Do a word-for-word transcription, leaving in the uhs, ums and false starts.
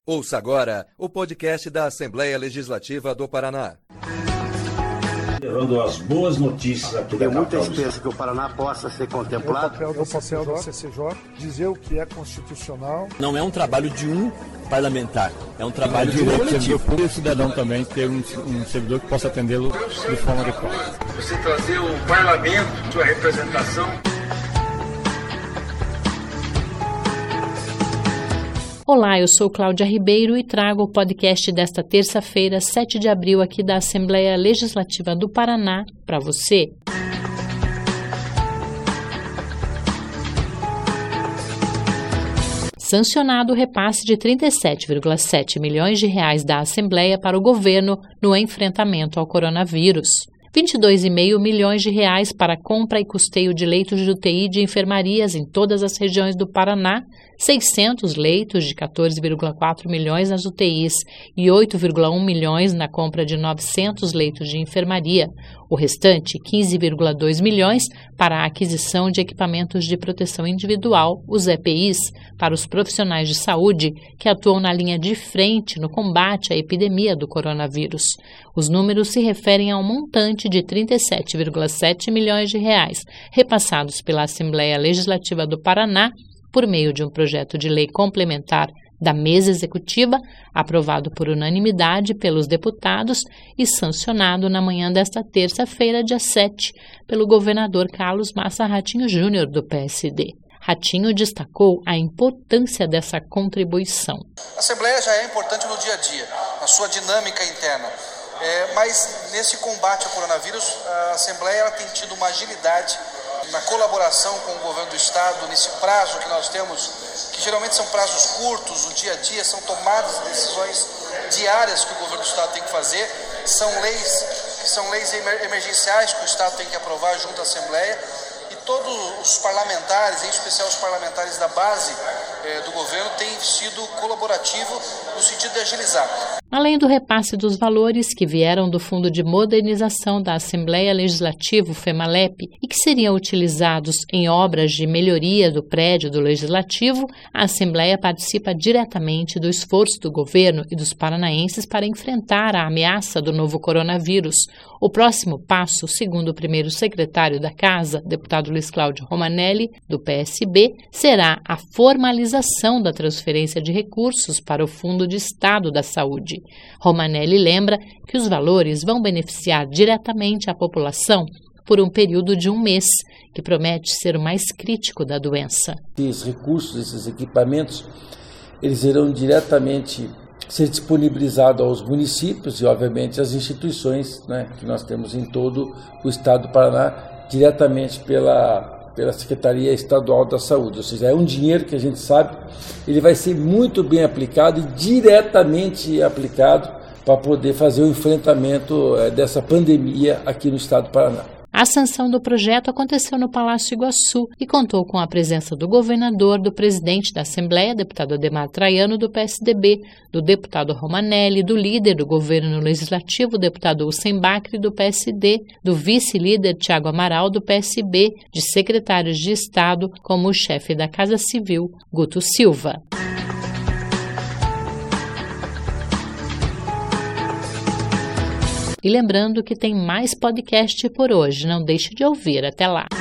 Ouça agora o podcast da Assembleia Legislativa do Paraná. Levando as boas notícias aqui da Tenho muita esperança que o Paraná possa ser contemplado. O papel do papel do C C J dizer o que é constitucional. Não é um trabalho de um parlamentar, é um trabalho de um coletivo. E o cidadão também ter um, um servidor que possa atendê-lo de forma adequada. Você trazer o parlamento, sua representação. Olá, eu sou Cláudia Ribeiro e trago o podcast desta terça-feira, sete de abril, aqui da Assembleia Legislativa do Paraná, para você. Sancionado o repasse de trinta e sete vírgula sete milhões de reais da Assembleia para o governo no enfrentamento ao coronavírus. vinte e dois vírgula cinco milhões de reais para compra e custeio de leitos de U T I de enfermarias em todas as regiões do Paraná, seiscentos leitos de quatorze vírgula quatro milhões nas U T Is e oito vírgula um milhões na compra de novecentos leitos de enfermaria. O restante, quinze vírgula dois milhões, para a aquisição de equipamentos de proteção individual, os E P Is, para os profissionais de saúde que atuam na linha de frente no combate à epidemia do coronavírus. Os números se referem a um montante de trinta e sete vírgula sete milhões de reais, repassados pela Assembleia Legislativa do Paraná por meio de um projeto de lei complementar da mesa executiva, aprovado por unanimidade pelos deputados e sancionado na manhã desta terça-feira, dia sete, pelo governador Carlos Massa Ratinho Júnior, do P S D. Ratinho destacou a importância dessa contribuição. A Assembleia já é importante no dia a dia, na sua dinâmica interna. É, mas nesse combate ao coronavírus, a Assembleia ela tem tido uma agilidade na colaboração com o governo do Estado, nesse prazo que nós temos, que geralmente são prazos curtos, no dia a dia, são tomadas decisões diárias que o governo do Estado tem que fazer, são leis que são leis emergenciais que o Estado tem que aprovar junto à Assembleia, e todos os parlamentares, em especial os parlamentares da base eh, do governo, têm sido colaborativos no sentido de agilizar. Além do repasse dos valores que vieram do Fundo de Modernização da Assembleia Legislativa, o FEMALEP, e que seriam utilizados em obras de melhoria do prédio do Legislativo, a Assembleia participa diretamente do esforço do governo e dos paranaenses para enfrentar a ameaça do novo coronavírus. O próximo passo, segundo o primeiro secretário da Casa, deputado Luiz Cláudio Romanelli, do P S B, será a formalização da transferência de recursos para o Fundo de Estado da Saúde. Romanelli lembra que os valores vão beneficiar diretamente a população por um período de um mês, que promete ser o mais crítico da doença. Esses recursos, esses equipamentos, eles irão diretamente ser disponibilizados aos municípios e, obviamente, às instituições, né, que nós temos em todo o estado do Paraná, diretamente pela... pela Secretaria Estadual da Saúde, ou seja, é um dinheiro que a gente sabe, ele vai ser muito bem aplicado e diretamente aplicado para poder fazer o enfrentamento é, dessa pandemia aqui no estado do Paraná. A sanção do projeto aconteceu no Palácio Iguaçu e contou com a presença do governador, do presidente da Assembleia, deputado Ademar Traiano, do P S D B, do deputado Romanelli, do líder do governo legislativo, deputado Hussein Bacri, do P S D, do vice-líder Tiago Amaral, do P S B, de secretários de Estado, como o chefe da Casa Civil, Guto Silva. E lembrando que tem mais podcast por hoje, não deixe de ouvir. Até lá!